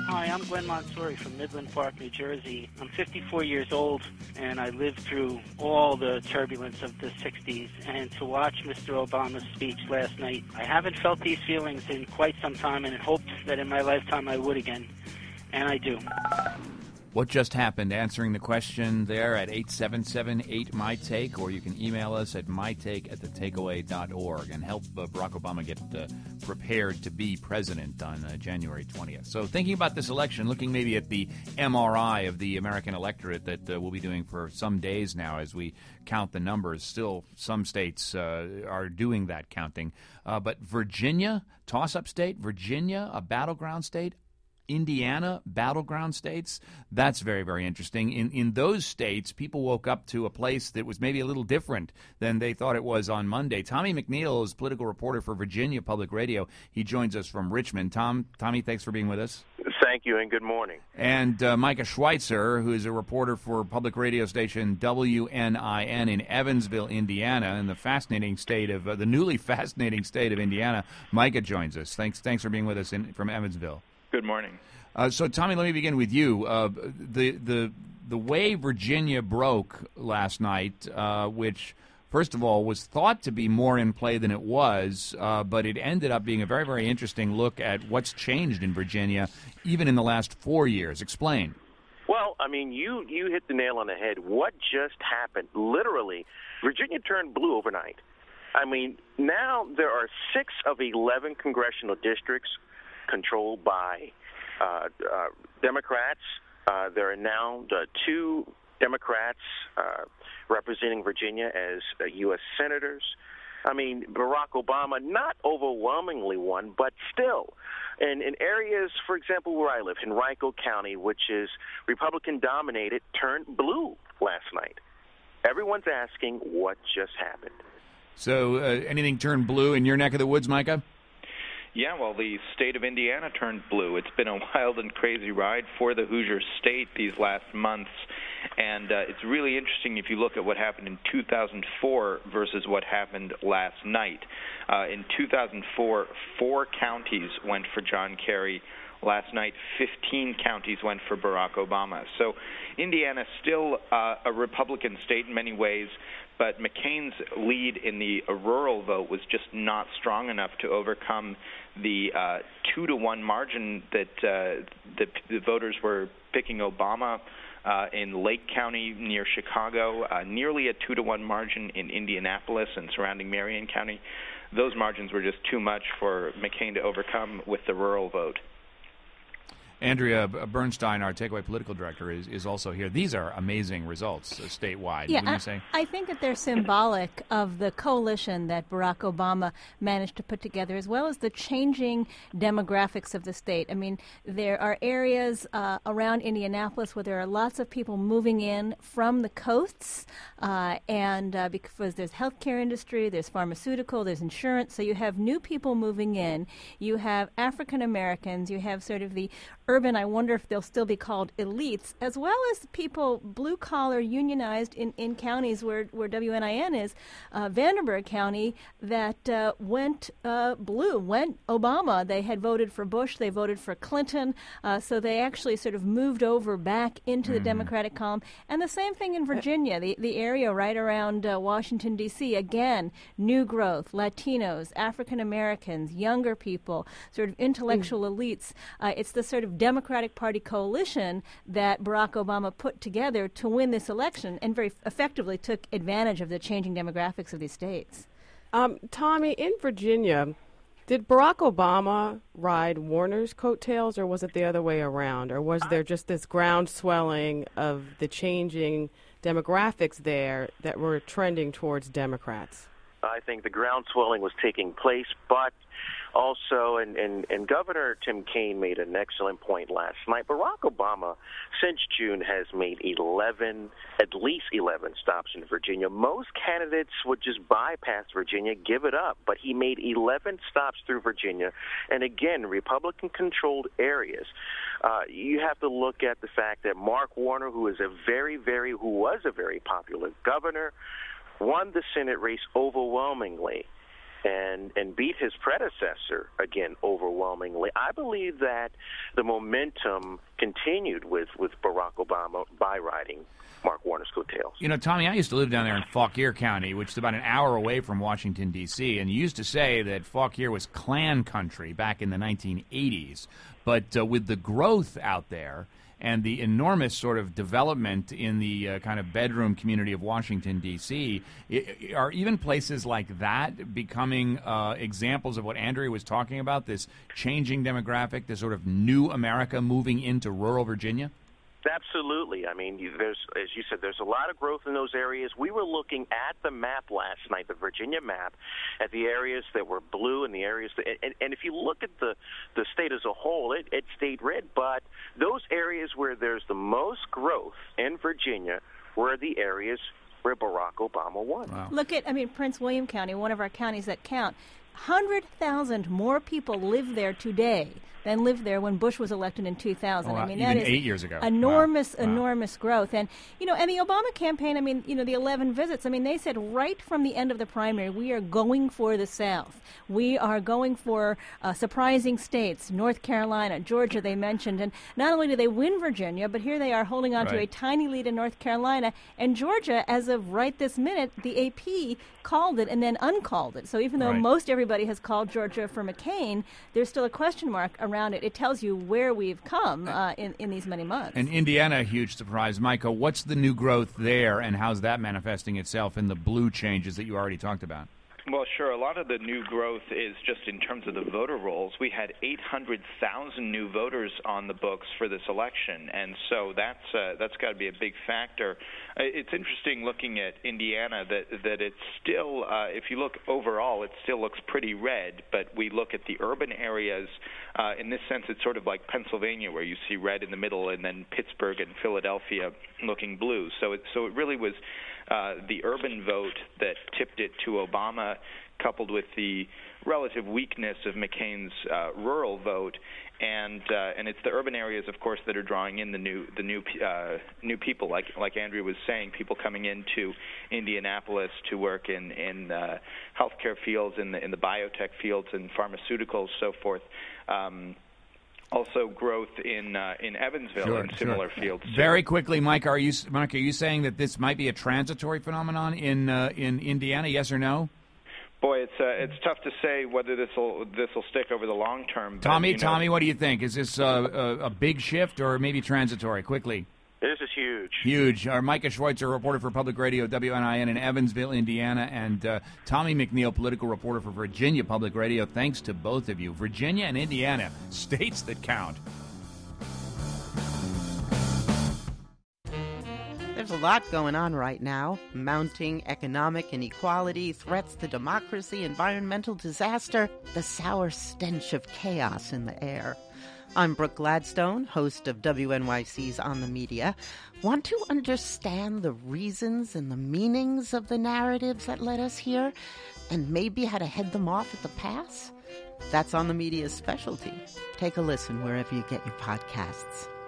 Hi, I'm Glenn Montsori from Midland Park, New Jersey. I'm 54 years old, and I lived through all the turbulence of the 60s. And to watch Mr. Obama's speech last night, I haven't felt these feelings in quite some time, and hoped that in my lifetime I would again. And I do. What just happened? Answering the question there at 877-8MyTake, or you can email us at mytake@thetakeaway.org and help Barack Obama get prepared to be president on January 20th. So thinking about this election, looking maybe at the MRI of the American electorate that we'll be doing for some days now as we count the numbers. Still, some states are doing that counting. But Virginia, toss-up state, Virginia, a battleground state, Indiana, battleground states, that's very, very interesting. In those states, people woke up to a place that was maybe a little different than they thought it was on Monday. Tommy McNeil is political reporter for Virginia Public Radio. He joins us from Richmond. Tommy, thanks for being with us. Thank you, and good morning. And Micah Schweitzer, who is a reporter for public radio station WNIN in Evansville, Indiana, in the fascinating state of the newly fascinating state of Indiana. Micah joins us. Thanks for being with us from Evansville. Good morning. So, Tommy, let me begin with you. The way Virginia broke last night, which, first of all, was thought to be more in play than it was, but it ended up being a very, very interesting look at what's changed in Virginia, even in the last 4 years. Explain. Well, I mean, you hit the nail on the head. What just happened? Literally, Virginia turned blue overnight. I mean, now there are 6 of 11 congressional districts controlled by Democrats. There are now 2 Democrats representing Virginia as U.S. senators. I mean, Barack Obama not overwhelmingly won, but still. And in areas, for example, where I live, Henrico County, which is Republican-dominated, turned blue last night. Everyone's asking what just happened. So anything turned blue in your neck of the woods, Micah? Yeah, well, the state of Indiana turned blue. It's been a wild and crazy ride for the Hoosier state these last months, and it's really interesting if you look at what happened in 2004 versus what happened last night. In 2004, 4 counties went for John Kerry. Last night, 15 counties went for Barack Obama. So Indiana still a Republican state in many ways, but McCain's lead in the rural vote was just not strong enough to overcome the 2-to-1 margin that the voters were picking Obama in Lake County near Chicago, nearly a 2-to-1 margin in Indianapolis and surrounding Marion County. Those margins were just too much for McCain to overcome with the rural vote. Andrea Bernstein, our Takeaway Political Director, is also here. These are amazing results statewide, wouldn't you say? I think that they're symbolic of the coalition that Barack Obama managed to put together, as well as the changing demographics of the state. I mean, there are areas around Indianapolis where there are lots of people moving in from the coasts, and because there's healthcare industry, there's pharmaceutical, there's insurance, so you have new people moving in. You have African Americans, you have sort of the urban, I wonder if they'll still be called elites, as well as people blue-collar, unionized in counties where WNIN is, Vanderburgh County, that went blue, went Obama. They had voted for Bush, they voted for Clinton, so they actually sort of moved over back into the Democratic column. And the same thing in Virginia, the area right around Washington, D.C., again, new growth, Latinos, African Americans, younger people, sort of intellectual elites. It's the sort of Democratic Party coalition that Barack Obama put together to win this election and very effectively took advantage of the changing demographics of these states. Tommy, in Virginia, did Barack Obama ride Warner's coattails, or was it the other way around? Or was there just this ground swelling of the changing demographics there that were trending towards Democrats? I think the ground swelling was taking place, but also, and Governor Tim Kaine made an excellent point last night. Barack Obama, since June, has made at least 11 stops in Virginia. Most candidates would just bypass Virginia, give it up, but he made 11 stops through Virginia, and again, Republican-controlled areas. You have to look at the fact that Mark Warner, who was a very popular governor, won the Senate race overwhelmingly. and beat his predecessor, again, overwhelmingly. I believe that the momentum continued with Barack Obama by riding Mark Warner's coattails. You know, Tommy, I used to live down there in Fauquier County, which is about an hour away from Washington, D.C., and you used to say that Fauquier was Klan country back in the 1980s. But with the growth out there and the enormous sort of development in the kind of bedroom community of Washington, D.C., are even places like that becoming examples of what Andrea was talking about, this changing demographic, this sort of new America moving into rural Virginia? Absolutely. I mean, there's, as you said, there's a lot of growth in those areas. We were looking at the map last night, the Virginia map, at the areas that were blue and the areas that, and if you look at the state as a whole, it stayed red. But those areas where there's the most growth in Virginia were the areas where Barack Obama won. Wow. Look at, Prince William County, one of our counties that count. 100,000 more people live there today than lived there when Bush was elected in 2000. Wow. That Even is 8 years ago. Enormous, Wow. enormous growth. And, and the Obama campaign, the 11 visits, they said right from the end of the primary, we are going for the South. We are going for surprising states, North Carolina, Georgia, they mentioned. And not only did they win Virginia, but here they are holding on to a tiny lead in North Carolina. And Georgia, as of right this minute, the AP called it and then uncalled it. So even though most everybody has called Georgia for McCain, there's still a question mark around it. It tells you where we've come in these many months. And Indiana, a huge surprise. Micah, what's the new growth there, and how's that manifesting itself in the blue changes that you already talked about? Well, sure. A lot of the new growth is just in terms of the voter rolls. We had 800,000 new voters on the books for this election, and so that's got to be a big factor. It's interesting looking at Indiana that it's still, if you look overall, it still looks pretty red, but we look at the urban areas. In this sense, it's sort of like Pennsylvania, where you see red in the middle, and then Pittsburgh and Philadelphia looking blue. So it really was the urban vote that tipped it to Obama, coupled with the relative weakness of McCain's rural vote, and it's the urban areas, of course, that are drawing in the new people, like Andrea was saying, people coming into Indianapolis to work in healthcare fields, in the biotech fields, and pharmaceuticals, so forth. Also, growth in Evansville and similar fields. Very quickly, Mike, are you saying that this might be a transitory phenomenon in Indiana? Yes or no? Boy, it's tough to say whether this will stick over the long term. But, Tommy, what do you think? Is this a big shift or maybe transitory? Quickly. This is huge. Huge. Our Micah Schweitzer, reporter for Public Radio WNIN in Evansville, Indiana, and Tommy McNeil, political reporter for Virginia Public Radio. Thanks to both of you. Virginia and Indiana, states that count. There's a lot going on right now. Mounting economic inequality, threats to democracy, environmental disaster, the sour stench of chaos in the air. I'm Brooke Gladstone, host of WNYC's On the Media. Want to understand the reasons and the meanings of the narratives that led us here, and maybe how to head them off at the pass? That's On the Media's specialty. Take a listen wherever you get your podcasts.